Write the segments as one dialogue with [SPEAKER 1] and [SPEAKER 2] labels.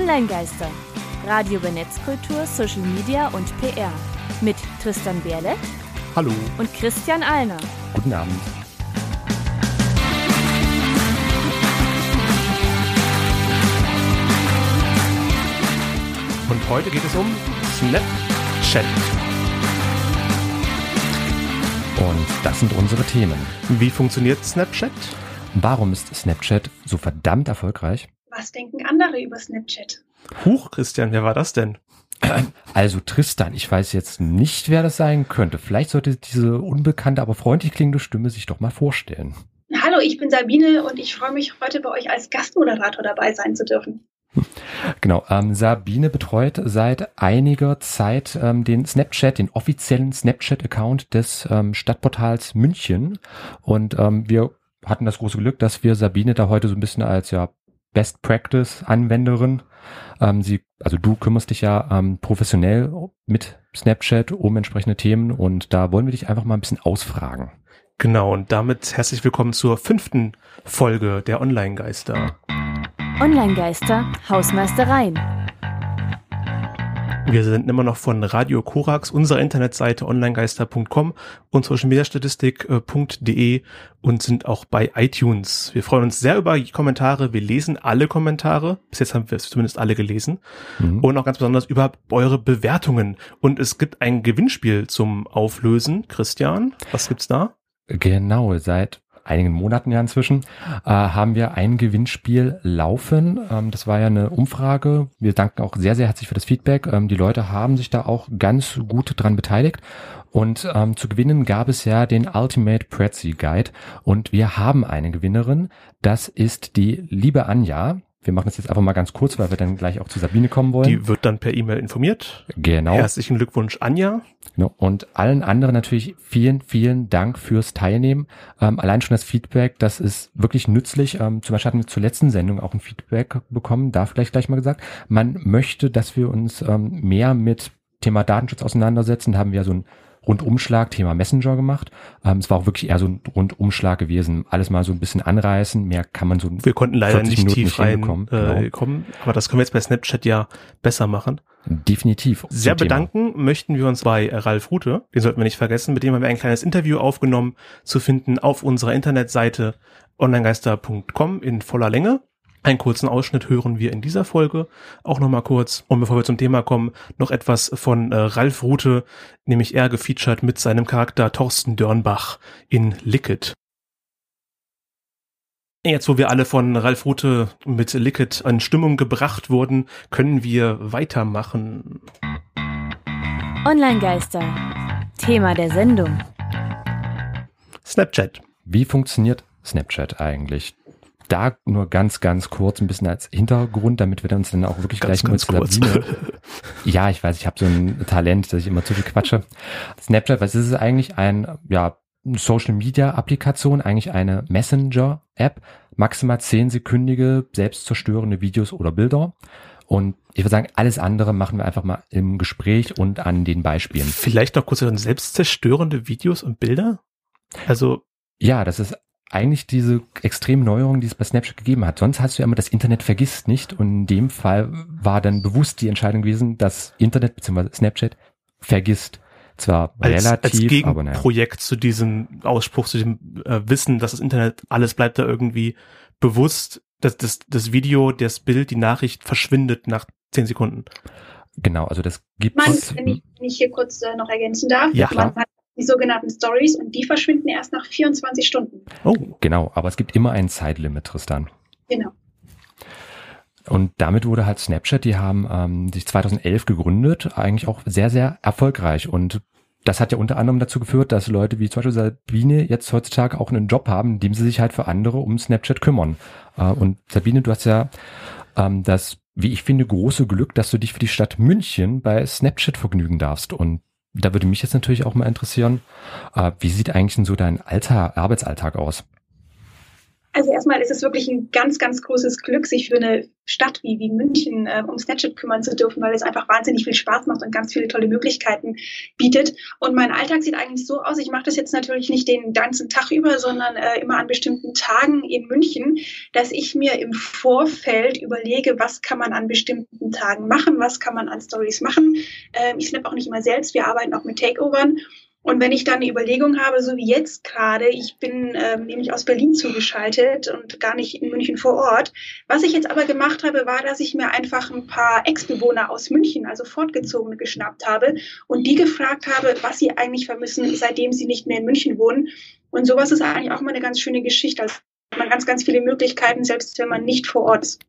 [SPEAKER 1] Online-Geister. Radio über Netzkultur, Social Media und PR. Mit Tristan Berle.
[SPEAKER 2] Hallo.
[SPEAKER 1] Und Christian Alner.
[SPEAKER 2] Guten Abend. Und heute geht es um Snapchat.
[SPEAKER 3] Und das sind unsere Themen.
[SPEAKER 2] Wie funktioniert Snapchat?
[SPEAKER 3] Warum ist Snapchat so verdammt erfolgreich?
[SPEAKER 4] Was denken andere über Snapchat?
[SPEAKER 2] Huch, Christian, wer war das denn?
[SPEAKER 3] Also Tristan, ich weiß jetzt nicht, wer das sein könnte. Vielleicht sollte diese unbekannte, aber freundlich klingende Stimme sich doch mal vorstellen.
[SPEAKER 4] Hallo, ich bin Sabine und ich freue mich, heute bei euch als Gastmoderator dabei sein zu dürfen.
[SPEAKER 3] Genau, Sabine betreut seit einiger Zeit den offiziellen Snapchat-Account des Stadtportals München. Und wir hatten das große Glück, dass wir Sabine da heute so ein bisschen als Best Practice-Anwenderin, du kümmerst dich ja professionell mit Snapchat um entsprechende Themen und da wollen wir dich einfach mal ein bisschen ausfragen.
[SPEAKER 2] Genau, und damit herzlich willkommen zur 5. Folge der Online-Geister.
[SPEAKER 1] Online-Geister, Hausmeistereien.
[SPEAKER 2] Wir sind immer noch von Radio Korax, unserer Internetseite onlinegeister.com und socialmediastatistik.de und sind auch bei iTunes. Wir freuen uns sehr über Kommentare. Wir lesen alle Kommentare. Bis jetzt haben wir es zumindest alle gelesen. Und auch ganz besonders über eure Bewertungen. Und es gibt ein Gewinnspiel zum Auflösen. Christian, was gibt's da?
[SPEAKER 3] Genau, seit einigen Monaten ja inzwischen, haben wir ein Gewinnspiel laufen. Das war ja eine Umfrage. Wir danken auch sehr, sehr herzlich für das Feedback. Die Leute haben sich da auch ganz gut dran beteiligt. Und zu gewinnen gab es ja den Ultimate Prezi Guide. Und wir haben eine Gewinnerin. Das ist die liebe Anja. Wir machen das jetzt einfach mal ganz kurz, weil wir dann gleich auch zu Sabine kommen wollen.
[SPEAKER 2] Die wird dann per E-Mail informiert.
[SPEAKER 3] Genau.
[SPEAKER 2] Herzlichen Glückwunsch, Anja.
[SPEAKER 3] Genau. Und allen anderen natürlich vielen, vielen Dank fürs Teilnehmen. Allein schon das Feedback, das ist wirklich nützlich. Zum Beispiel hatten wir zur letzten Sendung auch ein Feedback bekommen, da vielleicht gleich mal gesagt. Man möchte, dass wir uns mehr mit Thema Datenschutz auseinandersetzen. Da haben wir so ein Rundumschlag, Thema Messenger gemacht. Es war auch wirklich eher so ein Rundumschlag gewesen. Alles mal so ein bisschen anreißen. Mehr kann man so.
[SPEAKER 2] Wir konnten leider nicht tief reinkommen,
[SPEAKER 3] genau.
[SPEAKER 2] Aber das können wir jetzt bei Snapchat ja besser machen.
[SPEAKER 3] Definitiv.
[SPEAKER 2] Sehr bedanken möchten wir uns bei Ralf Rute. Den sollten wir nicht vergessen. Mit dem haben wir ein kleines Interview aufgenommen, zu finden auf unserer Internetseite onlinegeister.com in voller Länge. Einen kurzen Ausschnitt hören wir in dieser Folge auch nochmal kurz. Und bevor wir zum Thema kommen, noch etwas von Ralf Rute, nämlich er gefeatured mit seinem Charakter Thorsten Dörnbach in Licket. Jetzt, wo wir alle von Ralf Rute mit Licket in Stimmung gebracht wurden, können wir weitermachen.
[SPEAKER 1] Online-Geister, Thema der Sendung.
[SPEAKER 2] Snapchat.
[SPEAKER 3] Wie funktioniert Snapchat eigentlich? Da nur ganz, ganz kurz ein bisschen als Hintergrund, damit wir uns dann auch wirklich
[SPEAKER 2] ganz,
[SPEAKER 3] gleich mit Sabine. Ja, ich weiß, ich habe so ein Talent, dass ich immer zu viel quatsche. Snapchat, was ist es eigentlich? Social-Media-Applikation, eigentlich eine Messenger-App, maximal 10-sekündige, selbstzerstörende Videos oder Bilder. Und ich würde sagen, alles andere machen wir einfach mal im Gespräch und an den Beispielen.
[SPEAKER 2] Vielleicht noch kurz selbstzerstörende Videos und Bilder? Also
[SPEAKER 3] ja, das ist eigentlich diese extreme Neuerung, die es bei Snapchat gegeben hat. Sonst hast du ja immer, das Internet vergisst nicht. Und in dem Fall war dann bewusst die Entscheidung gewesen, dass Internet bzw. Snapchat vergisst. Zwar relativ,
[SPEAKER 2] als
[SPEAKER 3] aber naja.
[SPEAKER 2] Gegenprojekt zu diesem Ausspruch, zu dem Wissen, dass das Internet, alles bleibt da irgendwie bewusst, dass das Video, das Bild, die Nachricht verschwindet nach 10 Sekunden.
[SPEAKER 3] Genau, also das gibt
[SPEAKER 4] es. Wenn ich hier kurz noch ergänzen darf.
[SPEAKER 3] Ja, klar.
[SPEAKER 4] Man hat die sogenannten Stories und die verschwinden erst nach 24 Stunden.
[SPEAKER 3] Oh, genau, aber es gibt immer ein Zeitlimit, Tristan.
[SPEAKER 4] Genau.
[SPEAKER 3] Und damit wurde halt Snapchat, die haben sich 2011 gegründet, eigentlich auch sehr, sehr erfolgreich. Und das hat ja unter anderem dazu geführt, dass Leute wie zum Beispiel Sabine jetzt heutzutage auch einen Job haben, in dem sie sich halt für andere um Snapchat kümmern. Und Sabine, du hast ja das, wie ich finde, große Glück, dass du dich für die Stadt München bei Snapchat vergnügen darfst. Und da würde mich jetzt natürlich auch mal interessieren, wie sieht eigentlich denn so dein Arbeitsalltag aus?
[SPEAKER 4] Also erstmal ist es wirklich ein ganz, ganz großes Glück, sich für eine Stadt wie München um Snapchat kümmern zu dürfen, weil es einfach wahnsinnig viel Spaß macht und ganz viele tolle Möglichkeiten bietet. Und mein Alltag sieht eigentlich so aus, ich mache das jetzt natürlich nicht den ganzen Tag über, sondern immer an bestimmten Tagen in München, dass ich mir im Vorfeld überlege, was kann man an bestimmten Tagen machen, was kann man an Stories machen. Ich snap auch nicht immer selbst, wir arbeiten auch mit Takeovern. Und wenn ich dann eine Überlegung habe, so wie jetzt gerade, ich bin nämlich aus Berlin zugeschaltet und gar nicht in München vor Ort. Was ich jetzt aber gemacht habe, war, dass ich mir einfach ein paar Ex-Bewohner aus München, also Fortgezogene, geschnappt habe und die gefragt habe, was sie eigentlich vermissen, seitdem sie nicht mehr in München wohnen. Und sowas ist eigentlich auch mal eine ganz schöne Geschichte. Also hat man ganz, ganz viele Möglichkeiten, selbst wenn man nicht vor Ort ist.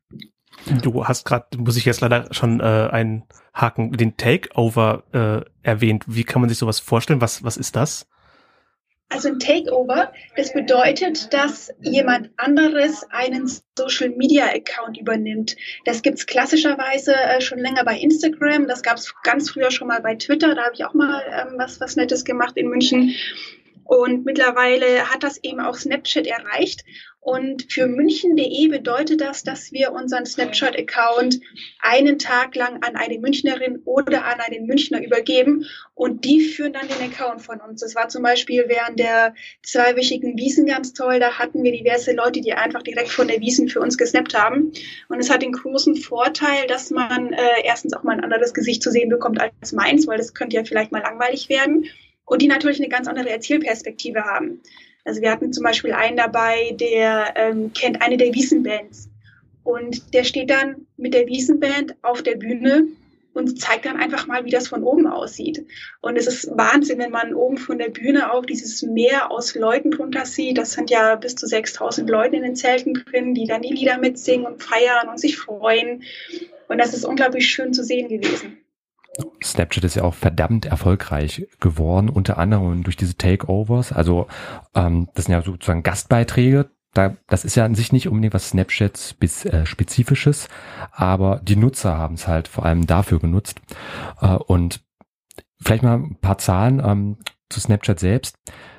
[SPEAKER 2] Du hast gerade, muss ich jetzt leider schon einhaken, den Takeover erwähnt. Wie kann man sich sowas vorstellen? Was ist das?
[SPEAKER 4] Also ein Takeover, das bedeutet, dass jemand anderes einen Social-Media-Account übernimmt. Das gibt's klassischerweise schon länger bei Instagram. Das gab's ganz früher schon mal bei Twitter. Da habe ich auch mal was Nettes gemacht in München. Und mittlerweile hat das eben auch Snapchat erreicht. Und für München.de bedeutet das, dass wir unseren Snapchat-Account einen Tag lang an eine Münchnerin oder an einen Münchner übergeben und die führen dann den Account von uns. Das war zum Beispiel während der 2-wöchigen Wiesn ganz toll. Da hatten wir diverse Leute, die einfach direkt von der Wiesn für uns gesnappt haben. Und es hat den großen Vorteil, dass man erstens auch mal ein anderes Gesicht zu sehen bekommt als meins, weil das könnte ja vielleicht mal langweilig werden. Und die natürlich eine ganz andere Erzählperspektive haben. Also wir hatten zum Beispiel einen dabei, der kennt eine der Wiesn-Bands. Und der steht dann mit der Wiesn-Band auf der Bühne und zeigt dann einfach mal, wie das von oben aussieht. Und es ist Wahnsinn, wenn man oben von der Bühne auf dieses Meer aus Leuten drunter sieht. Das sind ja bis zu 6.000 Leute in den Zelten drin, die dann die Lieder mitsingen und feiern und sich freuen. Und das ist unglaublich schön zu sehen gewesen.
[SPEAKER 3] Snapchat ist ja auch verdammt erfolgreich geworden, unter anderem durch diese Takeovers. Also das sind ja sozusagen Gastbeiträge. Das ist ja an sich nicht unbedingt was Snapchat-Spezifisches, aber die Nutzer haben es halt vor allem dafür genutzt. Und vielleicht mal ein paar Zahlen zu Snapchat selbst.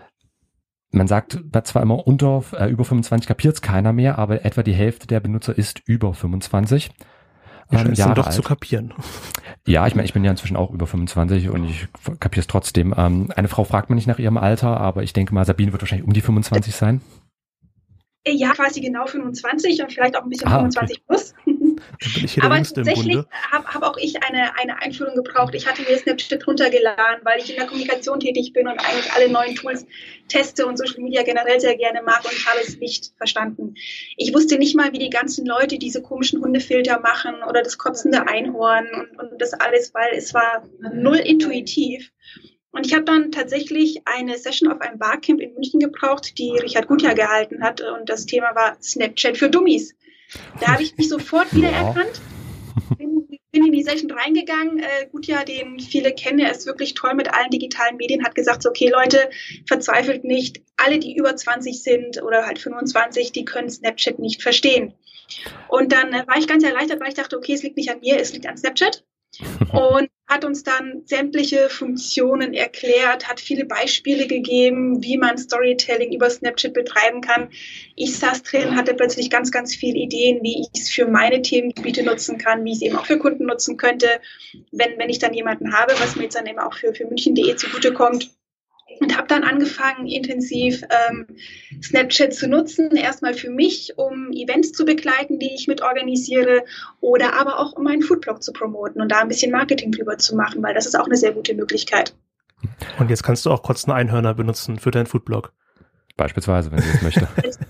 [SPEAKER 3] Man sagt zwar immer über 25 kapiert es keiner mehr, aber etwa die Hälfte der Benutzer ist über 25.
[SPEAKER 2] Jahre doch alt. Zu kapieren.
[SPEAKER 3] Ja, ich meine, ich bin ja inzwischen auch über 25 und ich kapiere es trotzdem. Eine Frau fragt man nicht nach ihrem Alter, aber ich denke mal, Sabine wird wahrscheinlich um die 25 sein.
[SPEAKER 4] Ja, quasi genau 25 und vielleicht auch ein bisschen 25
[SPEAKER 2] okay.
[SPEAKER 4] Plus.
[SPEAKER 2] Dann bin ich hier
[SPEAKER 4] aber
[SPEAKER 2] der Jüngste im
[SPEAKER 4] tatsächlich
[SPEAKER 2] Bunde.
[SPEAKER 4] habe auch ich eine Einführung gebraucht. Ich hatte mir Snapchat runtergeladen, weil ich in der Kommunikation tätig bin und eigentlich alle neuen Tools teste und Social Media generell sehr gerne mag und ich habe es nicht verstanden. Ich wusste nicht mal, wie die ganzen Leute diese komischen Hundefilter machen oder das kotzende Einhorn und das alles, weil es war null intuitiv. Und ich habe dann tatsächlich eine Session auf einem Barcamp in München gebraucht, die Richard Gutjahr gehalten hat. Und das Thema war Snapchat für Dummies. Da habe ich mich sofort wiedererkannt. Bin in die Session reingegangen. Gutjahr, den viele kennen, er ist wirklich toll mit allen digitalen Medien, hat gesagt, so, okay Leute, verzweifelt nicht. Alle, die über 20 sind oder halt 25, die können Snapchat nicht verstehen. Und dann war ich ganz erleichtert, weil ich dachte, okay, es liegt nicht an mir, es liegt an Snapchat. Und hat uns dann sämtliche Funktionen erklärt, hat viele Beispiele gegeben, wie man Storytelling über Snapchat betreiben kann. Ich saß drin, hatte plötzlich ganz, ganz viele Ideen, wie ich es für meine Themengebiete nutzen kann, wie ich es eben auch für Kunden nutzen könnte, wenn ich dann jemanden habe, was mir jetzt dann eben auch für München.de zugutekommt. Und habe dann angefangen, intensiv Snapchat zu nutzen, erstmal für mich, um Events zu begleiten, die ich mit organisiere, oder aber auch um meinen Foodblog zu promoten und da ein bisschen Marketing drüber zu machen, weil das ist auch eine sehr gute Möglichkeit.
[SPEAKER 2] Und jetzt kannst du auch kotzende Einhörner benutzen für deinen Foodblog.
[SPEAKER 3] Beispielsweise, wenn sie das möchte.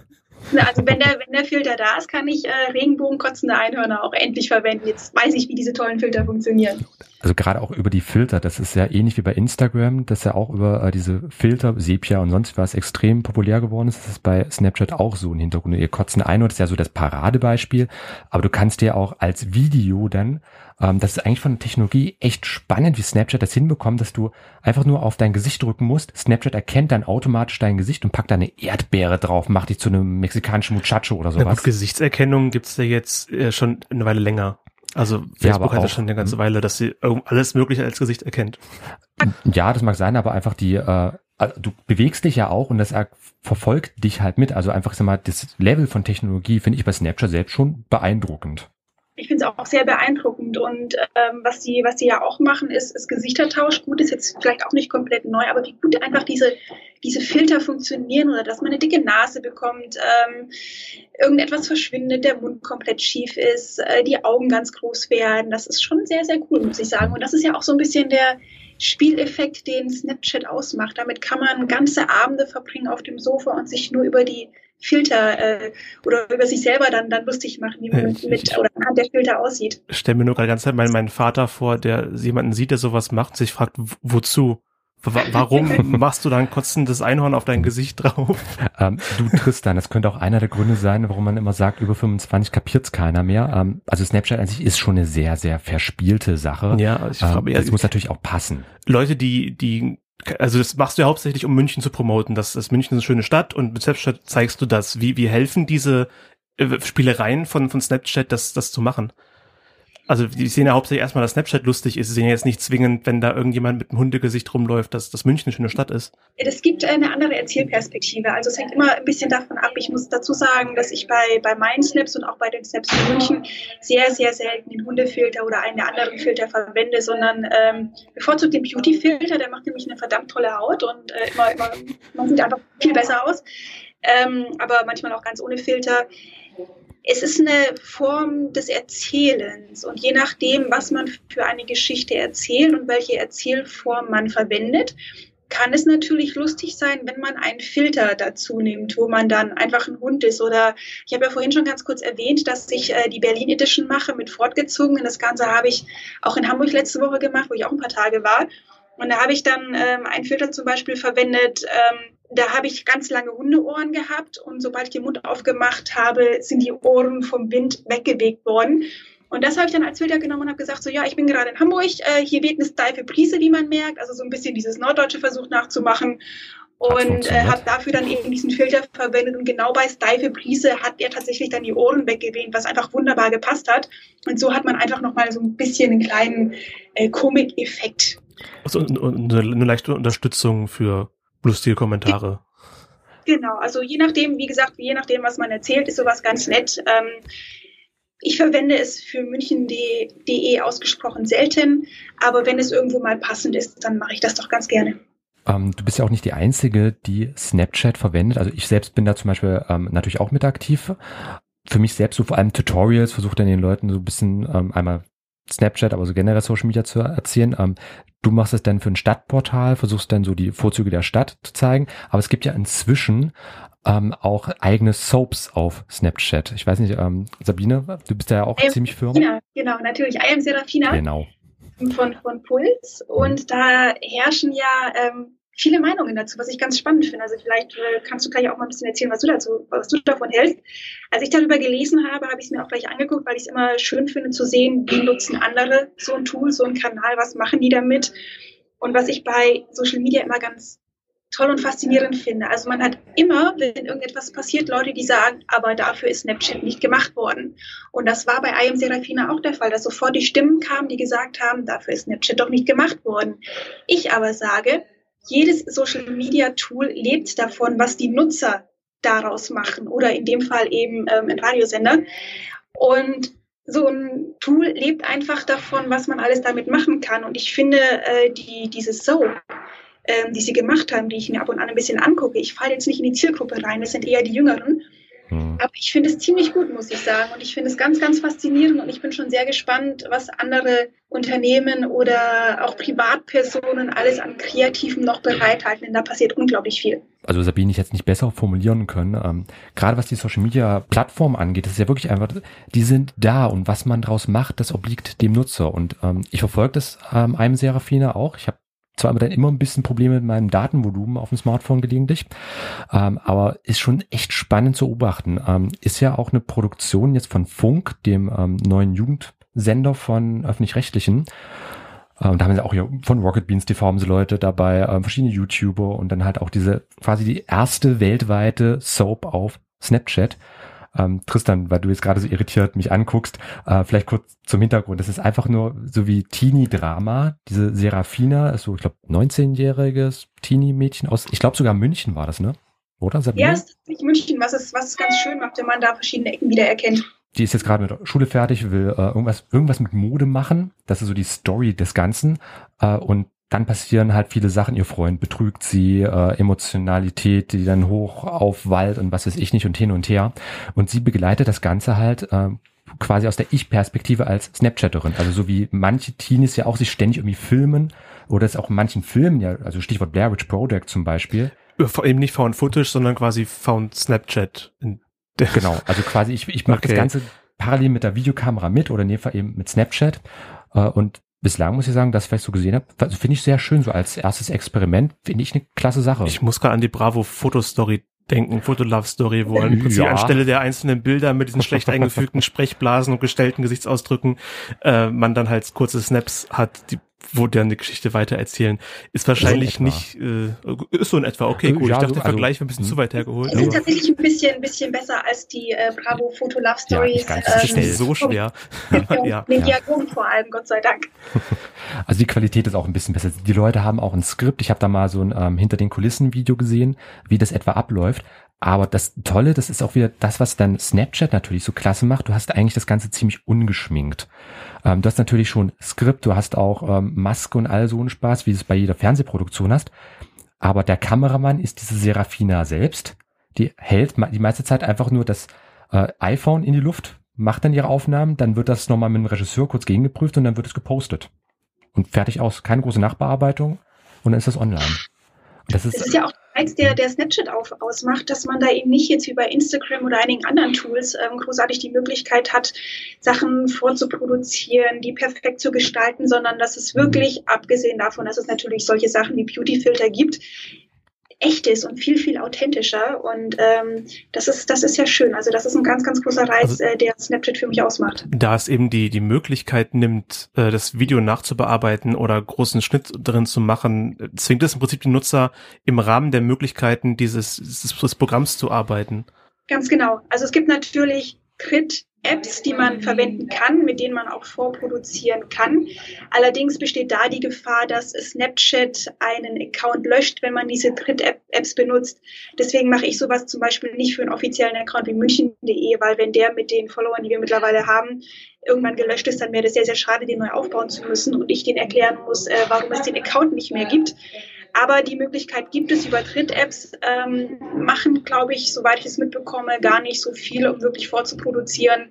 [SPEAKER 4] Also wenn der Filter da ist, kann ich regenbogenkotzende Einhörner auch endlich verwenden. Jetzt weiß ich, wie diese tollen Filter funktionieren.
[SPEAKER 3] Also gerade auch über die Filter, das ist ja ähnlich wie bei Instagram, dass ja auch über diese Filter, Sepia und sonst was extrem populär geworden ist. Das ist bei Snapchat auch so ein Hintergrund. Ihr kotzende Einhörner, das ist ja so das Paradebeispiel, aber du kannst dir auch als Video dann, das ist eigentlich von der Technologie echt spannend, wie Snapchat das hinbekommt, dass du einfach nur auf dein Gesicht drücken musst. Snapchat erkennt dann automatisch dein Gesicht und packt da eine Erdbeere drauf, macht dich zu einem mexikanischen Muchacho oder sowas.
[SPEAKER 2] Ja, gut, Gesichtserkennung gibt's ja jetzt schon eine Weile länger. Also Facebook hat ja schon eine ganze Weile, dass sie alles Mögliche als Gesicht erkennt.
[SPEAKER 3] Ja, das mag sein, aber einfach die Also du bewegst dich ja auch und das verfolgt dich halt mit. Also einfach, sag mal, das Level von Technologie finde ich bei Snapchat selbst schon beeindruckend.
[SPEAKER 4] Ich finde es auch sehr beeindruckend und was die ja auch machen, ist Gesichtertausch. Gut, ist jetzt vielleicht auch nicht komplett neu, aber wie gut einfach diese Filter funktionieren oder dass man eine dicke Nase bekommt, irgendetwas verschwindet, der Mund komplett schief ist, die Augen ganz groß werden. Das ist schon sehr, sehr cool, muss ich sagen. Und das ist ja auch so ein bisschen der Spieleffekt, den Snapchat ausmacht. Damit kann man ganze Abende verbringen auf dem Sofa und sich nur über die Filter oder über sich selber dann lustig machen, wie man oder anhand der Filter aussieht.
[SPEAKER 2] Ich stelle mir nur gerade die ganze Zeit meinen Vater vor, der jemanden sieht, der sowas macht und sich fragt, wozu? Warum machst du da ein kotzendes Einhorn auf dein Gesicht drauf?
[SPEAKER 3] Du Tristan, das könnte auch einer der Gründe sein, warum man immer sagt, über 25 kapiert's keiner mehr. Also Snapchat an sich ist schon eine sehr, sehr verspielte Sache.
[SPEAKER 2] Ja, ich frage mich,
[SPEAKER 3] das muss natürlich auch passen.
[SPEAKER 2] Leute, also das machst du ja hauptsächlich, um München zu promoten. Das ist München eine schöne Stadt und mit Snapchat zeigst du das. Wie helfen diese Spielereien von Snapchat, das zu machen? Also die sehen ja hauptsächlich erstmal, dass Snapchat lustig ist. Sie sehen ja jetzt nicht zwingend, wenn da irgendjemand mit einem Hundegesicht rumläuft, dass München eine schöne Stadt ist.
[SPEAKER 4] Es gibt eine andere Erzählperspektive. Also es hängt immer ein bisschen davon ab. Ich muss dazu sagen, dass ich bei meinen Snaps und auch bei den Snaps in München sehr, sehr selten den Hundefilter oder einen der anderen Filter verwende, sondern bevorzugt den Beauty-Filter. Der macht nämlich eine verdammt tolle Haut und man sieht einfach viel besser aus. Aber manchmal auch ganz ohne Filter. Es ist eine Form des Erzählens und je nachdem, was man für eine Geschichte erzählt und welche Erzählform man verwendet, kann es natürlich lustig sein, wenn man einen Filter dazu nimmt, wo man dann einfach ein Hund ist. Oder ich habe ja vorhin schon ganz kurz erwähnt, dass ich die Berlin Edition mache mit Fortgezogenen. Das Ganze habe ich auch in Hamburg letzte Woche gemacht, wo ich auch ein paar Tage war. Und da habe ich dann einen Filter zum Beispiel verwendet, da habe ich ganz lange Hundeohren gehabt und sobald ich den Mund aufgemacht habe, sind die Ohren vom Wind weggewegt worden. Und das habe ich dann als Filter genommen und habe gesagt, so ja, ich bin gerade in Hamburg, hier weht eine steife Brise, wie man merkt, also so ein bisschen dieses Norddeutsche versucht nachzumachen. Und habe dafür dann eben diesen Filter verwendet und genau bei steife Brise hat er tatsächlich dann die Ohren weggeweht, was einfach wunderbar gepasst hat. Und so hat man einfach nochmal so ein bisschen einen kleinen Komik-Effekt.
[SPEAKER 2] Also eine leichte Unterstützung für lustige Kommentare.
[SPEAKER 4] Genau, also je nachdem, wie gesagt, was man erzählt, ist sowas ganz nett. Ich verwende es für München.de ausgesprochen selten, aber wenn es irgendwo mal passend ist, dann mache ich das doch ganz gerne.
[SPEAKER 3] Du bist ja auch nicht die Einzige, die Snapchat verwendet. Also ich selbst bin da zum Beispiel natürlich auch mit aktiv. Für mich selbst so vor allem Tutorials, versuche dann den Leuten so ein bisschen einmal Snapchat, aber so generell Social Media zu erzählen. Du machst es dann für ein Stadtportal, versuchst dann so die Vorzüge der Stadt zu zeigen. Aber es gibt ja inzwischen auch eigene Soaps auf Snapchat. Ich weiß nicht, Sabine, du bist da ja auch ziemlich firm.
[SPEAKER 4] Ja, genau, natürlich. I am Serafina.
[SPEAKER 3] Genau.
[SPEAKER 4] Von Puls. Und da herrschen ja viele Meinungen dazu, was ich ganz spannend finde. Also vielleicht kannst du gleich auch mal ein bisschen erzählen, was du davon hältst. Als ich darüber gelesen habe, habe ich es mir auch gleich angeguckt, weil ich es immer schön finde zu sehen, wie nutzen andere so ein Tool, so ein Kanal, was machen die damit? Und was ich bei Social Media immer ganz toll und faszinierend finde. Also man hat immer, wenn irgendetwas passiert, Leute, die sagen, aber dafür ist Snapchat nicht gemacht worden. Und das war bei I am Serafina auch der Fall, dass sofort die Stimmen kamen, die gesagt haben, dafür ist Snapchat doch nicht gemacht worden. Ich aber sage, jedes Social-Media-Tool lebt davon, was die Nutzer daraus machen oder in dem Fall eben ein Radiosender. Und so ein Tool lebt einfach davon, was man alles damit machen kann. Und ich finde, diese Soap, die sie gemacht haben, die ich mir ab und an ein bisschen angucke, ich falle jetzt nicht in die Zielgruppe rein, das sind eher die Jüngeren. Aber ich finde es ziemlich gut, muss ich sagen. Und ich finde es ganz, ganz faszinierend. Und ich bin schon sehr gespannt, was andere Unternehmen oder auch Privatpersonen alles an Kreativen noch bereithalten. Denn da passiert unglaublich viel.
[SPEAKER 3] Also Sabine, ich jetzt nicht besser formulieren können. Gerade was die Social-Media-Plattform angeht, das ist ja wirklich einfach, die sind da. Und was man draus macht, das obliegt dem Nutzer. Und ich verfolge das einem Serafina auch. Ich habe zwar aber dann immer ein bisschen Probleme mit meinem Datenvolumen auf dem Smartphone gelegentlich, aber ist schon echt spannend zu beobachten. Ist ja auch eine Produktion jetzt von Funk, dem neuen Jugendsender von Öffentlich-Rechtlichen. Und da haben sie auch hier von Rocket Beans TV haben sie Leute dabei, verschiedene YouTuber und dann halt auch diese quasi die erste weltweite Soap auf Snapchat. Tristan, weil du jetzt gerade so irritiert mich anguckst, vielleicht kurz zum Hintergrund. Das ist einfach nur so wie Teenie-Drama. Diese Serafina ist so, ich glaube, 19-jähriges Teenie-Mädchen aus, ich glaube sogar München war das, ne? Oder, Sabine?
[SPEAKER 4] Ja, es ist nicht München, was es ganz schön macht, wenn man da verschiedene Ecken wiedererkennt.
[SPEAKER 3] Die ist jetzt gerade mit der Schule fertig, will irgendwas mit Mode machen. Das ist so die Story des Ganzen. Und dann passieren halt viele Sachen. Ihr Freund betrügt sie, Emotionalität, die dann hoch aufwallt und was weiß ich nicht und hin und her. Und sie begleitet das Ganze halt quasi aus der Ich-Perspektive als Snapchatterin. Also so wie manche Teenies ja auch sich ständig irgendwie filmen oder es auch in manchen Filmen, ja, also Stichwort Blair Witch Project zum Beispiel.
[SPEAKER 2] Eben nicht Found Footage, sondern quasi Found Snapchat.
[SPEAKER 3] Genau, also quasi ich mache das Ganze parallel mit der Videokamera mit oder in dem Fall eben mit Snapchat. Und bislang muss ich sagen, dass ich vielleicht so gesehen habe, also finde ich sehr schön, so als erstes Experiment, finde ich eine klasse Sache.
[SPEAKER 2] Ich muss gerade an die Bravo-Fotostory denken, Fotolove-Story, wo im Prinzip anstelle der einzelnen Bilder mit diesen schlecht eingefügten Sprechblasen und gestellten Gesichtsausdrücken man dann halt kurze Snaps hat, wo dann die Geschichte weiter erzählen. Ist wahrscheinlich nicht, ist so in etwa, okay, gut.
[SPEAKER 3] Ja,
[SPEAKER 2] ich dachte,
[SPEAKER 3] so,
[SPEAKER 2] der Vergleich wäre ein bisschen zu weit hergeholt.
[SPEAKER 4] Es ist tatsächlich ein bisschen besser als die Bravo Photo Love Stories.
[SPEAKER 3] Ja,
[SPEAKER 2] das ist nicht so schwer.
[SPEAKER 4] Den Dialogen vor allem, Gott sei Dank.
[SPEAKER 3] Also die Qualität ist auch ein bisschen besser. Die Leute haben auch ein Skript. Ich habe da mal so ein hinter den Kulissen Video gesehen, wie das etwa abläuft. Aber das Tolle, das ist auch wieder das, was dann Snapchat natürlich so klasse macht. Du hast eigentlich das Ganze ziemlich ungeschminkt. Du hast natürlich schon Skript, du hast auch Maske und all so einen Spaß, wie du es bei jeder Fernsehproduktion hast. Aber der Kameramann ist diese Serafina selbst. Die hält die meiste Zeit einfach nur das iPhone in die Luft, macht dann ihre Aufnahmen, dann wird das nochmal mit dem Regisseur kurz gegengeprüft und dann wird es gepostet. Und fertig aus. Keine große Nachbearbeitung und dann ist das online. Und das ist
[SPEAKER 4] ja auch der Snapchat ausmacht, dass man da eben nicht jetzt wie bei Instagram oder einigen anderen Tools großartig die Möglichkeit hat, Sachen vorzuproduzieren, die perfekt zu gestalten, sondern dass es wirklich, abgesehen davon, dass es natürlich solche Sachen wie Beautyfilter gibt, echt ist und viel, viel authentischer. Und das ist ja schön. Also das ist ein ganz, ganz großer Reiz, der Snapchat für mich ausmacht.
[SPEAKER 2] Da es eben die Möglichkeit nimmt, das Video nachzubearbeiten oder großen Schnitt drin zu machen, zwingt es im Prinzip die Nutzer im Rahmen der Möglichkeiten des Programms zu arbeiten.
[SPEAKER 4] Ganz genau. Also es gibt natürlich Apps, die man verwenden kann, mit denen man auch vorproduzieren kann. Allerdings besteht da die Gefahr, dass Snapchat einen Account löscht, wenn man diese Apps benutzt. Deswegen mache ich sowas zum Beispiel nicht für einen offiziellen Account wie münchen.de, weil wenn der mit den Followern, die wir mittlerweile haben, irgendwann gelöscht ist, dann wäre das sehr, sehr schade, den neu aufbauen zu müssen und ich denen erklären muss, warum es den Account nicht mehr gibt. Aber die Möglichkeit gibt es über Apps, machen, glaube ich, soweit ich es mitbekomme, gar nicht so viel, um wirklich vorzuproduzieren.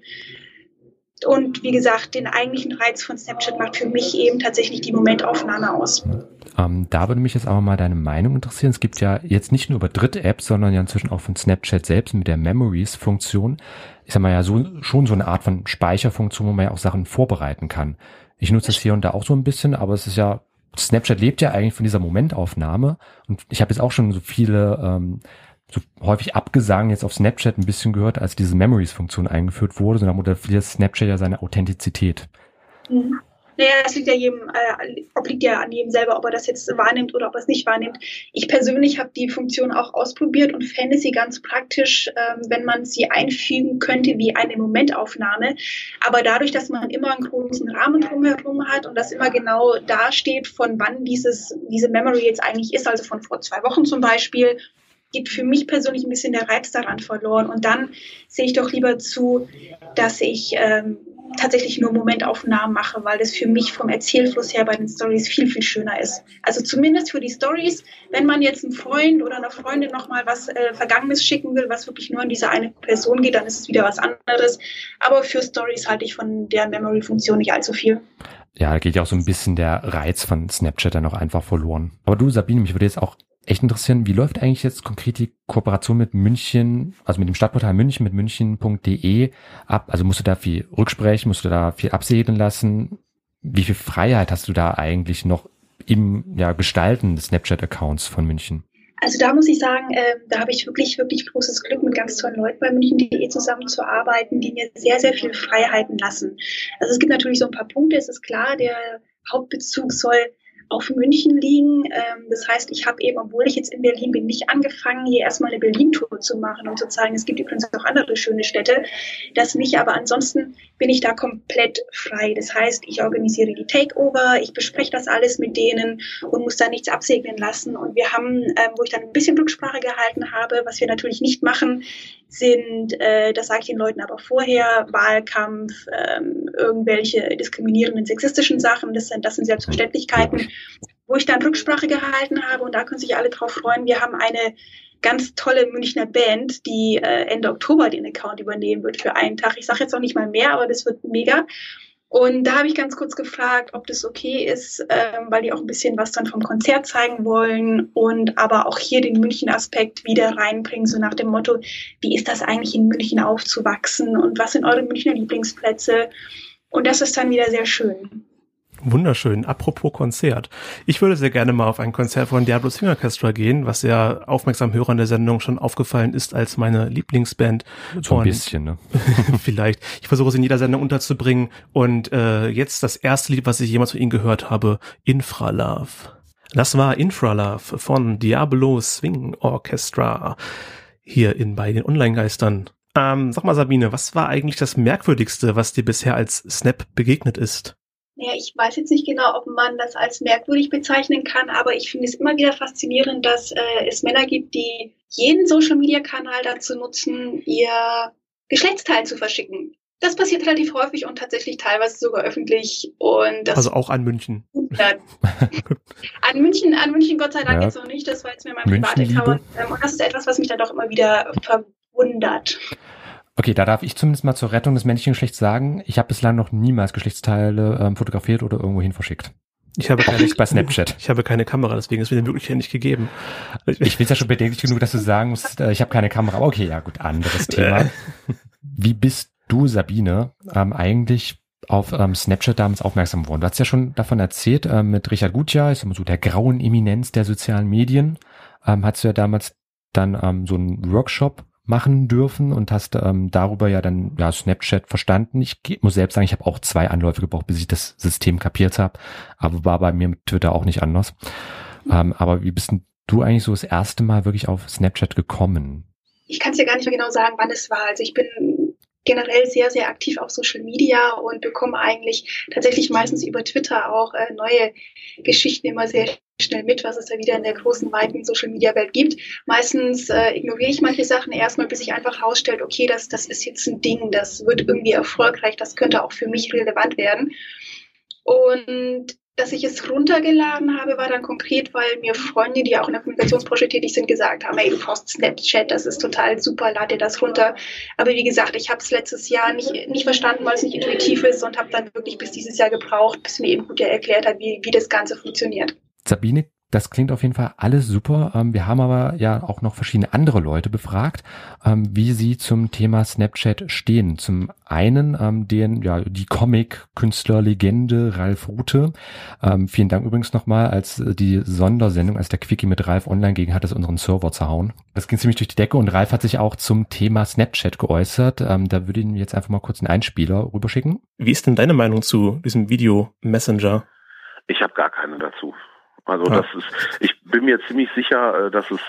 [SPEAKER 4] Und wie gesagt, den eigentlichen Reiz von Snapchat macht für mich eben tatsächlich die Momentaufnahme aus.
[SPEAKER 3] Da würde mich jetzt aber mal deine Meinung interessieren. Es gibt ja jetzt nicht nur über Apps, sondern ja inzwischen auch von Snapchat selbst mit der Memories-Funktion. Ich sag mal ja schon so eine Art von Speicherfunktion, wo man ja auch Sachen vorbereiten kann. Ich nutze das hier und da auch so ein bisschen, aber es ist ja Snapchat lebt ja eigentlich von dieser Momentaufnahme und ich habe jetzt auch schon so viele, so häufig Abgesagen jetzt auf Snapchat ein bisschen gehört, als diese Memories-Funktion eingeführt wurde, sondern modelliert Snapchat ja seine Authentizität.
[SPEAKER 4] Mhm. Naja, es liegt ja obliegt ja an jedem selber, ob er das jetzt wahrnimmt oder ob er es nicht wahrnimmt. Ich persönlich habe die Funktion auch ausprobiert und fände sie ganz praktisch, wenn man sie einfügen könnte wie eine Momentaufnahme. Aber dadurch, dass man immer einen großen Rahmen drumherum hat und das immer genau dasteht, von wann diese Memory jetzt eigentlich ist, also von vor 2 Wochen zum Beispiel, geht für mich persönlich ein bisschen der Reiz daran verloren. Und dann sehe ich doch lieber zu, dass ich tatsächlich nur Momentaufnahmen mache, weil das für mich vom Erzählfluss her bei den Stories viel, viel schöner ist. Also zumindest für die Stories, wenn man jetzt einem Freund oder einer Freundin nochmal was Vergangenes schicken will, was wirklich nur an diese eine Person geht, dann ist es wieder was anderes. Aber für Stories halte ich von der Memory-Funktion nicht allzu viel.
[SPEAKER 3] Ja, da geht ja auch so ein bisschen der Reiz von Snapchat dann auch einfach verloren. Aber du, Sabine, mich würde jetzt auch echt interessieren, wie läuft eigentlich jetzt konkret die Kooperation mit München, also mit dem Stadtportal München, mit münchen.de ab? Also musst du da viel rücksprechen, musst du da viel absegnen lassen? Wie viel Freiheit hast du da eigentlich noch im Gestalten des Snapchat-Accounts von München?
[SPEAKER 4] Also da muss ich sagen, da habe ich wirklich, wirklich großes Glück, mit ganz tollen Leuten bei münchen.de zusammenzuarbeiten, die mir sehr, sehr viel Freiheiten lassen. Also es gibt natürlich so ein paar Punkte, es ist klar, der Hauptbezug soll auf München liegen. Das heißt, ich habe eben, obwohl ich jetzt in Berlin bin, nicht angefangen, hier erstmal eine Berlin-Tour zu machen und zu zeigen, es gibt übrigens auch andere schöne Städte. Das nicht, aber ansonsten bin ich da komplett frei. Das heißt, ich organisiere die Takeover, ich bespreche das alles mit denen und muss da nichts absegnen lassen. Und wir haben, wo ich dann ein bisschen Rücksprache gehalten habe, was wir natürlich nicht machen, sind, das sage ich den Leuten aber vorher, Wahlkampf, irgendwelche diskriminierenden, sexistischen Sachen, das sind Selbstverständlichkeiten, wo ich dann Rücksprache gehalten habe und da können sich alle drauf freuen. Wir haben eine ganz tolle Münchner Band, die Ende Oktober den Account übernehmen wird für einen Tag. Ich sage jetzt noch nicht mal mehr, aber das wird mega. Und da habe ich ganz kurz gefragt, ob das okay ist, weil die auch ein bisschen was dann vom Konzert zeigen wollen und aber auch hier den München-Aspekt wieder reinbringen, so nach dem Motto, wie ist das eigentlich in München aufzuwachsen und was sind eure Münchner Lieblingsplätze? Und das ist dann wieder sehr schön.
[SPEAKER 2] Wunderschön. Apropos Konzert. Ich würde sehr gerne mal auf ein Konzert von Diablo Swing Orchestra gehen, was ja aufmerksam Hörern der Sendung schon aufgefallen ist als meine Lieblingsband.
[SPEAKER 3] So ein bisschen, ne?
[SPEAKER 2] Vielleicht. Ich versuche es in jeder Sendung unterzubringen. Und jetzt das erste Lied, was ich jemals von ihnen gehört habe, Infralove. Das war Infralove von Diablo Swing Orchestra hier bei den Online-Geistern. Sag mal, Sabine, was war eigentlich das Merkwürdigste, was dir bisher als Snap begegnet ist?
[SPEAKER 4] Ja, ich weiß jetzt nicht genau, ob man das als merkwürdig bezeichnen kann, aber ich finde es immer wieder faszinierend, dass es Männer gibt, die jeden Social-Media-Kanal dazu nutzen, ihr Geschlechtsteil zu verschicken. Das passiert relativ häufig und tatsächlich teilweise sogar öffentlich. Und das
[SPEAKER 2] also auch an München.
[SPEAKER 4] An München Gott sei Dank jetzt noch nicht. Das war jetzt mir mein Privataccount. Und das ist etwas, was mich dann doch immer wieder verwundert.
[SPEAKER 3] Okay, da darf ich zumindest mal zur Rettung des männlichen Geschlechts sagen, ich habe bislang noch niemals Geschlechtsteile fotografiert oder irgendwohin verschickt.
[SPEAKER 2] Ich habe keine,
[SPEAKER 3] bei Snapchat.
[SPEAKER 2] Ich habe keine Kamera, deswegen ist mir die Möglichkeit nicht gegeben.
[SPEAKER 3] Ich finde es ja schon bedenklich genug, dass du sagen musst, ich habe keine Kamera. Aber okay, ja gut, anderes Thema. Wie bist du, Sabine, eigentlich auf Snapchat damals aufmerksam geworden? Du hast ja schon davon erzählt, mit Richard Gutjahr, ist immer so der grauen Eminenz der sozialen Medien, hast du ja damals dann so einen Workshop machen dürfen und hast darüber ja dann Snapchat verstanden. Ich muss selbst sagen, ich habe auch 2 Anläufe gebraucht, bis ich das System kapiert habe, aber war bei mir mit Twitter auch nicht anders. Aber wie bist denn du eigentlich so das erste Mal wirklich auf Snapchat gekommen?
[SPEAKER 4] Ich kann es ja gar nicht mehr genau sagen, wann es war. Also ich bin generell sehr, sehr aktiv auf Social Media und bekomme eigentlich tatsächlich meistens über Twitter auch neue Geschichten immer sehr schnell mit, was es da wieder in der großen, weiten Social-Media-Welt gibt. Meistens ignoriere ich manche Sachen erstmal, bis sich einfach herausstellt, okay, das ist jetzt ein Ding, das wird irgendwie erfolgreich, das könnte auch für mich relevant werden. Und dass ich es runtergeladen habe, war dann konkret, weil mir Freunde, die auch in der Kommunikationsbranche tätig sind, gesagt haben, hey, du brauchst Snapchat, das ist total super, lad dir das runter. Aber wie gesagt, ich habe es letztes Jahr nicht verstanden, weil es nicht intuitiv ist und habe dann wirklich bis dieses Jahr gebraucht, bis mir eben gut erklärt hat, wie das Ganze funktioniert.
[SPEAKER 3] Sabine, das klingt auf jeden Fall alles super. Wir haben aber ja auch noch verschiedene andere Leute befragt, wie sie zum Thema Snapchat stehen. Zum einen die Comic-Künstler-Legende Ralf Rute. Vielen Dank übrigens nochmal, als die Sondersendung, als der Quickie mit Ralf online ging, hat es unseren Server zerhauen. Das ging ziemlich durch die Decke und Ralf hat sich auch zum Thema Snapchat geäußert. Da würde ich Ihnen jetzt einfach mal kurz einen Einspieler rüberschicken.
[SPEAKER 2] Wie ist denn deine Meinung zu diesem Video-Messenger?
[SPEAKER 5] Ich habe gar keine dazu. Also ich bin mir ziemlich sicher, dass es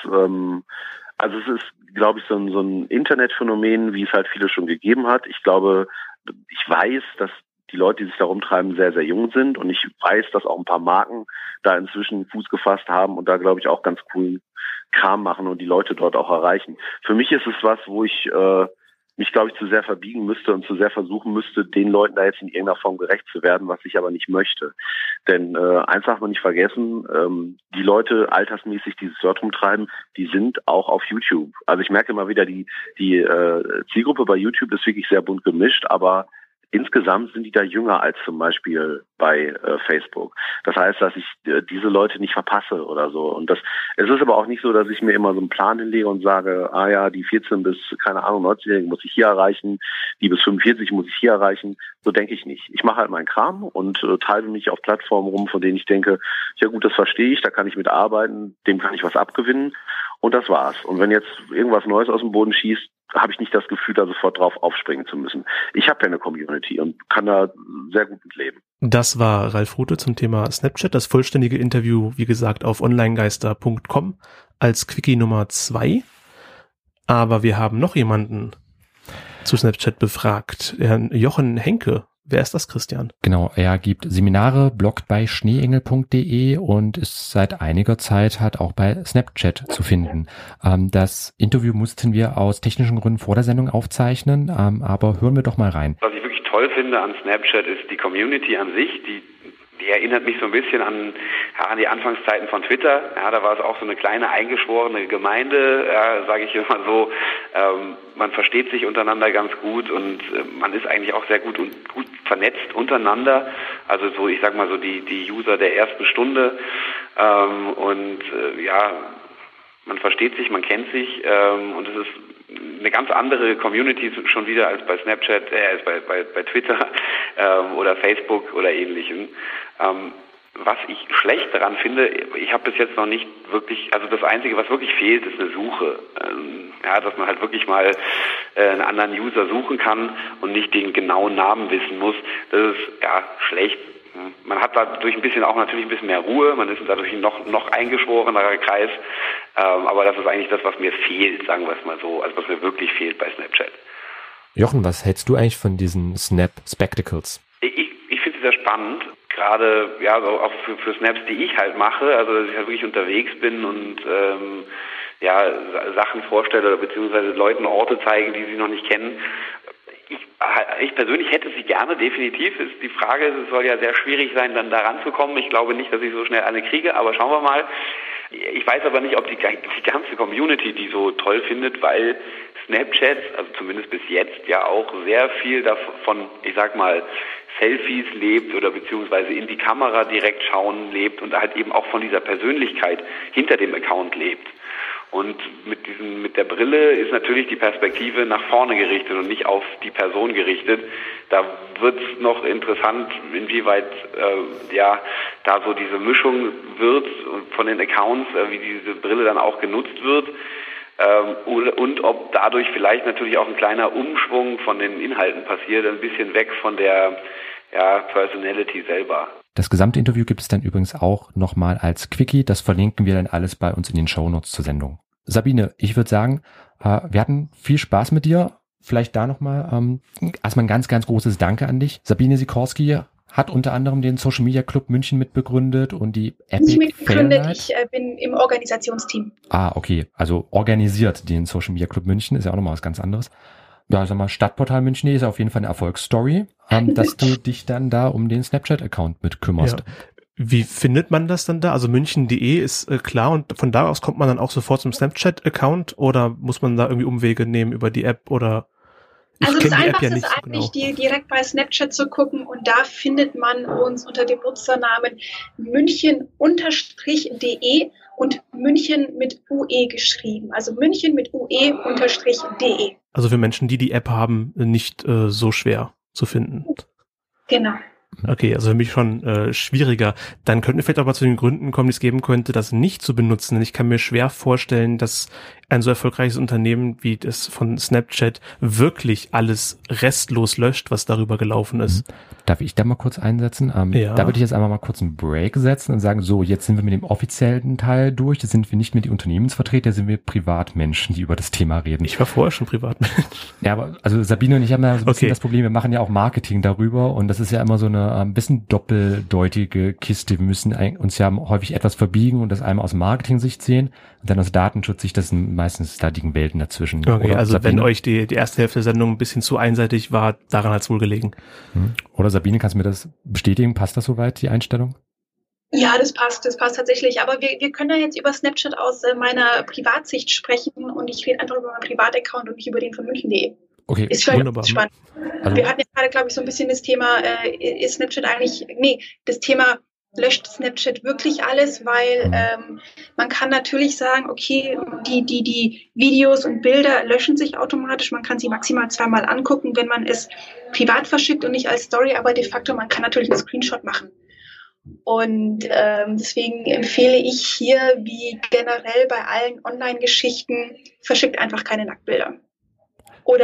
[SPEAKER 5] ist, glaube ich, so ein Internetphänomen, wie es halt viele schon gegeben hat. Ich glaube, ich weiß, dass die Leute, die sich da rumtreiben, sehr, sehr jung sind und ich weiß, dass auch ein paar Marken da inzwischen Fuß gefasst haben und da, glaube ich, auch ganz coolen Kram machen und die Leute dort auch erreichen. Für mich ist es was, wo ich mich, glaube ich, zu sehr verbiegen müsste und zu sehr versuchen müsste, den Leuten da jetzt in irgendeiner Form gerecht zu werden, was ich aber nicht möchte. Denn eins darf man nicht vergessen, die Leute altersmäßig, die sich dort rumtreiben, die sind auch auf YouTube. Also ich merke immer wieder, die Zielgruppe bei YouTube ist wirklich sehr bunt gemischt, aber insgesamt sind die da jünger als zum Beispiel bei Facebook. Das heißt, dass ich diese Leute nicht verpasse oder so. Und es ist aber auch nicht so, dass ich mir immer so einen Plan hinlege und sage, die 14 bis, 90-Jährigen muss ich hier erreichen, die bis 45 muss ich hier erreichen. So denke ich nicht. Ich mache halt meinen Kram und treibe mich auf Plattformen rum, von denen ich denke, ja gut, das verstehe ich, da kann ich mit arbeiten, dem kann ich was abgewinnen und das war's. Und wenn jetzt irgendwas Neues aus dem Boden schießt, habe ich nicht das Gefühl, da sofort drauf aufspringen zu müssen. Ich habe ja eine Community und kann da sehr gut mit leben.
[SPEAKER 2] Das war Ralf Rute zum Thema Snapchat. Das vollständige Interview, wie gesagt, auf onlinegeister.com als Quickie Nummer 2. Aber wir haben noch jemanden zu Snapchat befragt, Herrn Jochen Henke. Wer ist das, Christian?
[SPEAKER 3] Genau, er gibt Seminare, bloggt bei schneeengel.de und ist seit einiger Zeit halt auch bei Snapchat zu finden. Das Interview mussten wir aus technischen Gründen vor der Sendung aufzeichnen, aber hören wir doch mal rein.
[SPEAKER 6] Was ich wirklich toll finde an Snapchat ist die Community an sich, die erinnert mich so ein bisschen an die Anfangszeiten von Twitter. Ja, da war es auch so eine kleine eingeschworene Gemeinde, sage ich immer so. Man versteht sich untereinander ganz gut und man ist eigentlich auch sehr gut vernetzt untereinander. Also so, ich sag mal so die User der ersten Stunde. Man versteht sich, man kennt sich und es ist eine ganz andere Community schon wieder als bei Snapchat, bei Twitter oder Facebook oder Ähnlichem. Was ich schlecht daran finde, ich habe bis jetzt noch nicht wirklich, also das Einzige, was wirklich fehlt, ist eine Suche. Dass man halt wirklich mal einen anderen User suchen kann und nicht den genauen Namen wissen muss. Das ist schlecht. Man hat dadurch natürlich ein bisschen mehr Ruhe, man ist dadurch ein noch eingeschworenerer Kreis, aber das ist eigentlich das, was mir fehlt, sagen wir es mal so, also was mir wirklich fehlt bei Snapchat.
[SPEAKER 3] Jochen, was hältst du eigentlich von diesen Snap-Spectacles?
[SPEAKER 6] Ich finde sie sehr spannend, gerade so auch für Snaps, die ich halt mache, also dass ich halt wirklich unterwegs bin und Sachen vorstelle oder beziehungsweise Leuten Orte zeige, die sie noch nicht kennen. Ich persönlich hätte sie gerne, definitiv. Ist die Frage, es soll ja sehr schwierig sein, dann da ranzukommen. Ich glaube nicht, dass ich so schnell eine kriege, aber schauen wir mal. Ich weiß aber nicht, ob die ganze Community die so toll findet, weil Snapchat, also zumindest bis jetzt, ja auch sehr viel davon, ich sag mal, Selfies lebt oder beziehungsweise in die Kamera direkt schauen lebt und halt eben auch von dieser Persönlichkeit hinter dem Account lebt. Und mit der Brille ist natürlich die Perspektive nach vorne gerichtet und nicht auf die Person gerichtet. Da wird es noch interessant, inwieweit da so diese Mischung wird von den Accounts, wie diese Brille dann auch genutzt wird. Und ob dadurch vielleicht natürlich auch ein kleiner Umschwung von den Inhalten passiert, ein bisschen weg von der Personality selber.
[SPEAKER 3] Das gesamte Interview gibt es dann übrigens auch nochmal als Quickie. Das verlinken wir dann alles bei uns in den Shownotes zur Sendung. Sabine, ich würde sagen, wir hatten viel Spaß mit dir. Vielleicht da nochmal erstmal ein ganz, ganz großes Danke an dich. Sabine Sikorski hat unter anderem den Social Media Club München mitbegründet und die Epic Fail Night.
[SPEAKER 4] Ich bin im Organisationsteam.
[SPEAKER 3] Okay. Also organisiert den Social Media Club München, ist ja auch nochmal was ganz anderes. Ja, sag mal, Stadtportal München ist auf jeden Fall eine Erfolgsstory, dass du dich dann da um den Snapchat-Account mit kümmerst.
[SPEAKER 2] Ja. Wie findet man das dann da? Also münchen.de ist klar und von da aus kommt man dann auch sofort zum Snapchat-Account oder muss man da irgendwie Umwege nehmen über die App oder?
[SPEAKER 4] Also das Einfachste ist eigentlich, direkt bei Snapchat zu gucken und da findet man uns unter dem Nutzernamen München-de und München mit UE geschrieben. Also München mit UE-de.
[SPEAKER 2] Also für Menschen, die App haben, nicht so schwer zu finden.
[SPEAKER 4] Genau.
[SPEAKER 2] Okay, also für mich schon schwieriger. Dann könnten wir vielleicht auch mal zu den Gründen kommen, die es geben könnte, das nicht zu benutzen. Denn ich kann mir schwer vorstellen, dass ein so erfolgreiches Unternehmen wie das von Snapchat wirklich alles restlos löscht, was darüber gelaufen ist.
[SPEAKER 3] Darf ich da mal kurz einsetzen?
[SPEAKER 2] Ja.
[SPEAKER 3] Da würde ich jetzt einmal mal kurz einen Break setzen und sagen, so, jetzt sind wir mit dem offiziellen Teil durch. Jetzt sind wir nicht mehr die Unternehmensvertreter, jetzt sind wir Privatmenschen, die über das Thema reden.
[SPEAKER 2] Ich war vorher schon Privatmensch.
[SPEAKER 3] Ja, aber also Sabine und ich haben ja so ein bisschen das Problem, wir machen ja auch Marketing darüber und das ist ja immer so eine ein bisschen doppeldeutige Kiste. Wir müssen uns ja häufig etwas verbiegen und das einmal aus Marketing-Sicht sehen und dann aus Datenschutzsicht, das sind meistens da liegen Welten dazwischen.
[SPEAKER 2] Okay,
[SPEAKER 3] oder
[SPEAKER 2] also
[SPEAKER 3] Sabine,
[SPEAKER 2] wenn euch die erste Hälfte der Sendung ein bisschen zu einseitig war, daran hat es wohl gelegen.
[SPEAKER 3] Oder Sabine, kannst du mir das bestätigen? Passt das soweit, die Einstellung?
[SPEAKER 4] Ja, das passt tatsächlich. Aber wir können ja jetzt über Snapchat aus meiner Privatsicht sprechen und ich rede einfach über meinen Privataccount und nicht über den von München.de.
[SPEAKER 3] Okay,
[SPEAKER 4] ist wunderbar. Spannend.
[SPEAKER 3] Also,
[SPEAKER 4] wir hatten jetzt gerade, glaube ich, so ein bisschen das Thema, ist Snapchat das Thema löscht Snapchat wirklich alles, weil man kann natürlich sagen, okay, die Videos und Bilder löschen sich automatisch, man kann sie maximal zweimal angucken, wenn man es privat verschickt und nicht als Story, aber de facto, man kann natürlich einen Screenshot machen. Und deswegen empfehle ich hier, wie generell bei allen Online-Geschichten, verschickt einfach keine Nacktbilder. Oder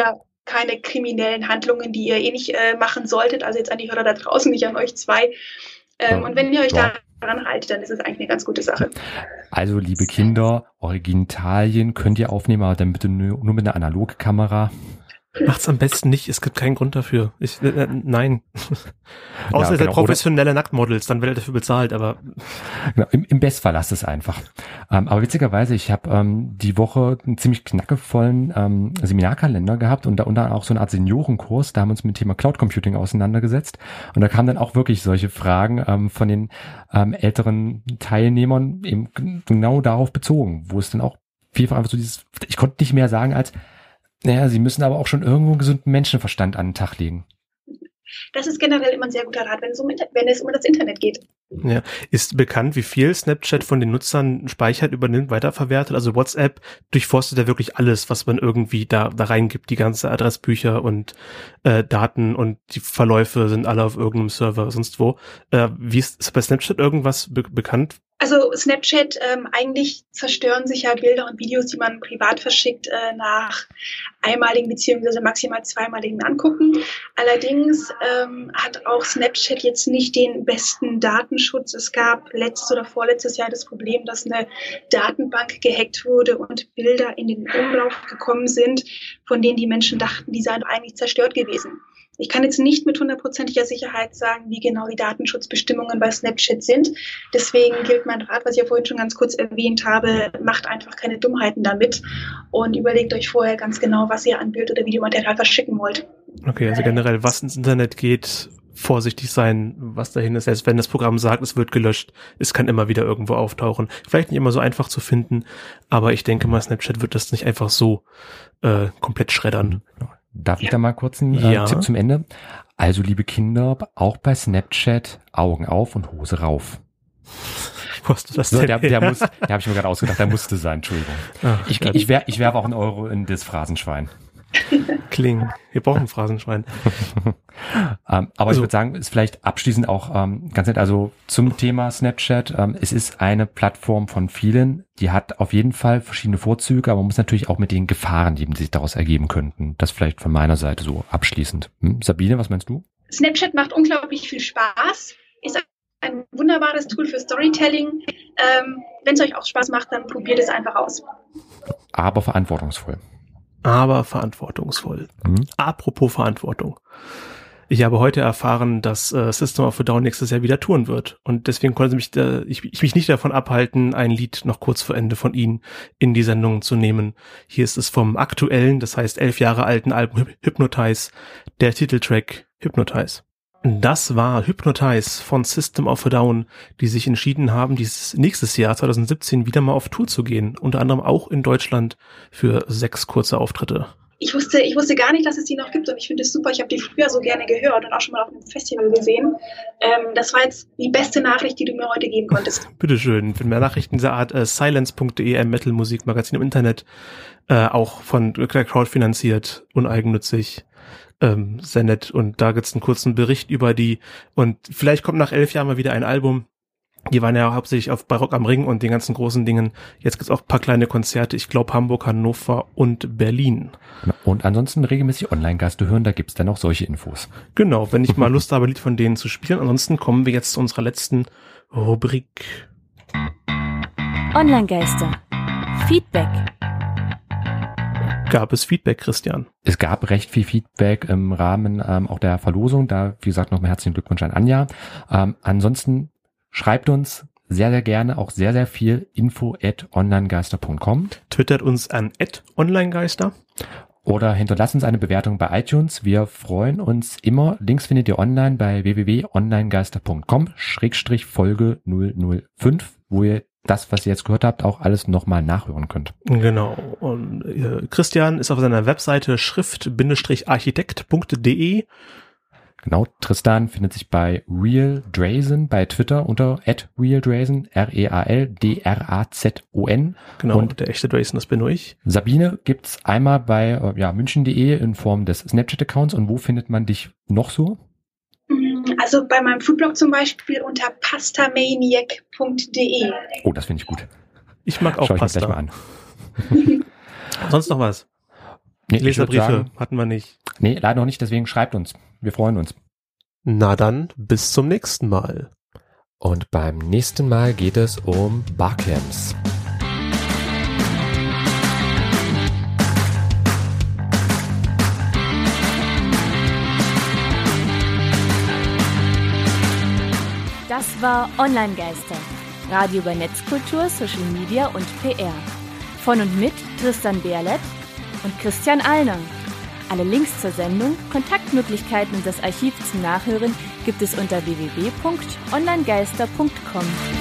[SPEAKER 4] keine kriminellen Handlungen, die ihr eh nicht machen solltet. Also jetzt an die Hörer da draußen, nicht an euch zwei. Und wenn ihr euch daran haltet, dann ist es eigentlich eine ganz gute Sache.
[SPEAKER 3] Also, liebe Kinder, eure Genitalien könnt ihr aufnehmen, aber dann bitte nur mit einer Analogkamera.
[SPEAKER 2] Macht's am besten nicht, es gibt keinen Grund dafür. Nein. Außer ihr seid professionelle Nacktmodels, dann werdet ihr dafür bezahlt, aber...
[SPEAKER 3] Genau, im Bestfall lasst es einfach. Aber witzigerweise, ich habe die Woche einen ziemlich knackevollen Seminarkalender gehabt und da unter auch so eine Art Seniorenkurs, da haben wir uns mit dem Thema Cloud Computing auseinandergesetzt und da kamen dann auch wirklich solche Fragen von den älteren Teilnehmern eben genau darauf bezogen, wo es dann auch vielfach einfach so dieses, ich konnte nicht mehr sagen als, naja, sie müssen aber auch schon irgendwo einen gesunden Menschenverstand an den Tag legen.
[SPEAKER 4] Das ist generell immer ein sehr guter Rat, wenn es um das Internet geht.
[SPEAKER 2] Ja, ist bekannt, wie viel Snapchat von den Nutzern speichert, übernimmt, weiterverwertet? Also WhatsApp durchforstet ja wirklich alles, was man irgendwie da reingibt, die ganze Adressbücher und Daten und die Verläufe sind alle auf irgendeinem Server, sonst wo. Wie ist bei Snapchat irgendwas bekannt?
[SPEAKER 4] Also Snapchat, eigentlich zerstören sich ja Bilder und Videos, die man privat verschickt, nach einmaligen beziehungsweise maximal zweimaligen Angucken. Allerdings hat auch Snapchat jetzt nicht den besten Datenschutz. Es gab letztes oder vorletztes Jahr das Problem, dass eine Datenbank gehackt wurde und Bilder in den Umlauf gekommen sind, von denen die Menschen dachten, die seien eigentlich zerstört gewesen. Ich kann jetzt nicht mit 100%iger Sicherheit sagen, wie genau die Datenschutzbestimmungen bei Snapchat sind. Deswegen gilt mein Rat, was ich ja vorhin schon ganz kurz erwähnt habe, macht einfach keine Dummheiten damit und überlegt euch vorher ganz genau, was ihr an Bild- oder Videomaterial verschicken wollt.
[SPEAKER 2] Okay, also generell, was ins Internet geht, vorsichtig sein, was dahin ist. Selbst wenn das Programm sagt, es wird gelöscht, es kann immer wieder irgendwo auftauchen. Vielleicht nicht immer so einfach zu finden, aber ich denke mal, Snapchat wird das nicht einfach so komplett schreddern.
[SPEAKER 3] Darf ich da mal kurz einen Tipp zum Ende? Also, liebe Kinder, auch bei Snapchat Augen auf und Hose rauf.
[SPEAKER 2] Wo hast du das
[SPEAKER 3] so,
[SPEAKER 2] denn?
[SPEAKER 3] Der habe ich mir gerade ausgedacht, der musste sein, Entschuldigung. Ach, ich werfe auch einen Euro in das Phrasenschwein.
[SPEAKER 2] Kling. Wir brauchen ein Phrasenschwein.
[SPEAKER 3] Aber also, ich würde sagen, ist vielleicht abschließend auch ganz nett, also zum Thema Snapchat. Es ist eine Plattform von vielen, die hat auf jeden Fall verschiedene Vorzüge, aber man muss natürlich auch mit den Gefahren, die sich daraus ergeben könnten. Das vielleicht von meiner Seite so abschließend. Sabine, was meinst du?
[SPEAKER 4] Snapchat macht unglaublich viel Spaß, ist ein wunderbares Tool für Storytelling. Wenn es euch auch Spaß macht, dann probiert es einfach aus.
[SPEAKER 3] Aber verantwortungsvoll.
[SPEAKER 2] Apropos Verantwortung. Ich habe heute erfahren, dass System of a Down nächstes Jahr wieder touren wird. Und deswegen konnte ich mich nicht davon abhalten, ein Lied noch kurz vor Ende von ihnen in die Sendung zu nehmen. Hier ist es vom aktuellen, das heißt 11 Jahre alten Album Hypnotize, der Titeltrack Hypnotize. Das war Hypnotize von System of a Down, die sich entschieden haben, dieses nächstes Jahr 2017 wieder mal auf Tour zu gehen. Unter anderem auch in Deutschland für 6 kurze Auftritte.
[SPEAKER 4] Ich wusste gar nicht, dass es die noch gibt und ich finde es super. Ich habe die früher so gerne gehört und auch schon mal auf einem Festival gesehen. Das war jetzt die beste Nachricht, die du mir heute geben konntest.
[SPEAKER 2] Bitteschön. Für mehr Nachrichten dieser Art, silence.de, ein Metal-Musikmagazin im Internet, auch von Crowd finanziert, uneigennützig. Sehr nett. Und da gibt's einen kurzen Bericht über die. Und vielleicht kommt nach 11 Jahren mal wieder ein Album. Die waren ja hauptsächlich bei Rock am Ring und den ganzen großen Dingen. Jetzt gibt's auch ein paar kleine Konzerte. Ich glaube Hamburg, Hannover und Berlin.
[SPEAKER 3] Und ansonsten regelmäßig Online-Gäste hören, da gibt's dann auch solche Infos.
[SPEAKER 2] Genau, wenn ich mal Lust habe, ein Lied von denen zu spielen. Ansonsten kommen wir jetzt zu unserer letzten Rubrik.
[SPEAKER 1] Online-Geister. Feedback.
[SPEAKER 2] Gab es Feedback, Christian?
[SPEAKER 3] Es gab recht viel Feedback im Rahmen auch der Verlosung. Da, wie gesagt, nochmal herzlichen Glückwunsch an Anja. Ansonsten schreibt uns sehr, sehr gerne auch sehr, sehr viel info@onlinegeister.com.
[SPEAKER 2] Twittert uns an @onlinegeister.
[SPEAKER 3] Oder hinterlasst uns eine Bewertung bei iTunes. Wir freuen uns immer. Links findet ihr online bei www.onlinegeister.com/Folge 005, wo ihr das, was ihr jetzt gehört habt, auch alles nochmal nachhören könnt.
[SPEAKER 2] Genau. Und Christian ist auf seiner Webseite schrift-architekt.de.
[SPEAKER 3] Genau, Tristan findet sich bei Real Drazen bei Twitter unter @realdrazen, REALDRAZON.
[SPEAKER 2] Genau,
[SPEAKER 3] und
[SPEAKER 2] der echte Drazen, das bin ich.
[SPEAKER 3] Sabine gibt's einmal bei münchen.de in Form des Snapchat-Accounts. Und wo findet man dich noch so?
[SPEAKER 4] Also bei meinem Foodblog zum Beispiel unter pastamaniac.de.
[SPEAKER 3] Oh, das finde ich gut.
[SPEAKER 2] Ich mag auch
[SPEAKER 3] Schau ich
[SPEAKER 2] Pasta.
[SPEAKER 3] mir gleich mal an.
[SPEAKER 2] Sonst noch was?
[SPEAKER 3] Nee,
[SPEAKER 2] Leserbriefe hatten wir nicht.
[SPEAKER 3] Nee, leider noch nicht, deswegen schreibt uns. Wir freuen uns.
[SPEAKER 2] Na dann, bis zum nächsten Mal.
[SPEAKER 3] Und beim nächsten Mal geht es um Barcamps.
[SPEAKER 1] Das war Online-Geister. Radio über Netzkultur, Social Media und PR. Von und mit Tristan Berlet und Christian Allner. Alle Links zur Sendung, Kontaktmöglichkeiten und das Archiv zum Nachhören gibt es unter www.onlinegeister.com.